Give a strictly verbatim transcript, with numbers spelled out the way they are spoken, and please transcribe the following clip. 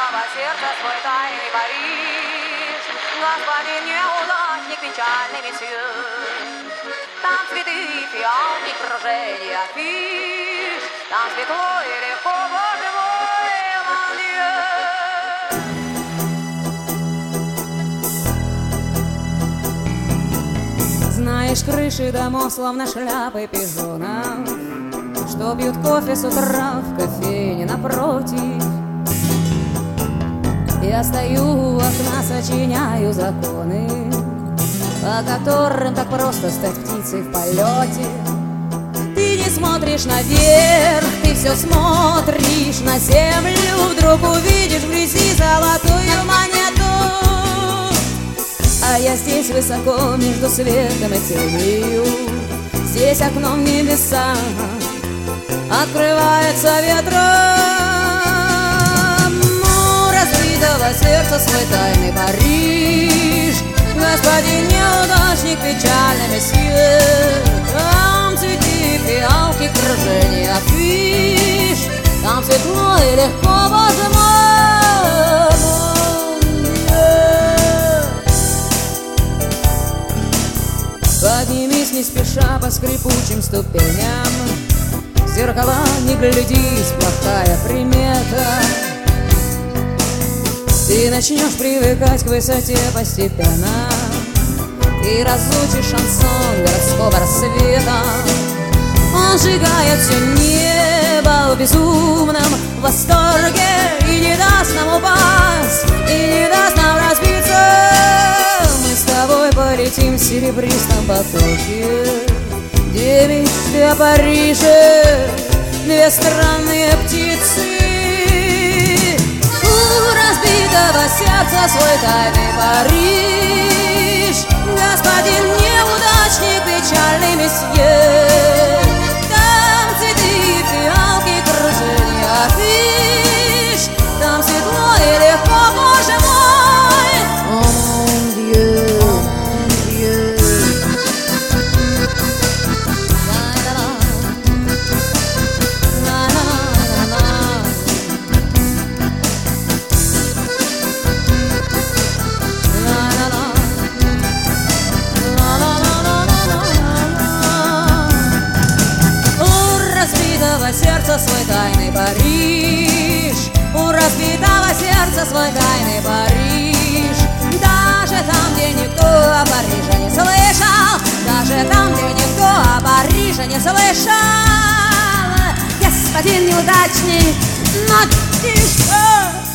разбитого сердца свой тайный Париж. Господин неудачник, печальный месье, там цветы, фиалки, кружения, афиш, там светло и легко, боже мой, mon Dieu. Знаешь, крыши домов словно шляпы пижонов, что пьют кофе с утра в кофейне напротив. Я стою у окна, сочиняю законы, по которым так просто стать птицей в полете. Ты не смотришь наверх, ты все смотришь на землю. Вдруг увидишь вблизи золотую монету, а я здесь высоко между светом и тенью. Здесь окном небеса открывается ветром. У разбитого сердца свой тайный Париж. Господин неудачник, печальный месье, там цветы, фиалки, кружения, афиш, там светло и легко, боже мой, поднимись не спеша по скрипучим ступеням. В зеркала не глядись, плохая примета. Ты начнешь привыкать к высоте постепенно. Ты разучишь шансон городского рассвета. Он сжигает все небо в безумном восторге и не даст нам упасть, и не даст нам разбиться. Мы с тобой полетим в серебристом потоке, где мечты о Париже, две странные птицы. Разбитого сердца свой тайный Париж. Господин неудачник, печальный месье, там цветы, фиалки, кружения, афиш, там светло и легко, боже мой, о mon Dieu, о mon Dieu. Сердца свой тайный Париж. У разбитого сердца свой тайный Париж. Даже там, где никто о Париже не слышал, даже там, где никто о Париже не слышал. Господин неудачник, но тише.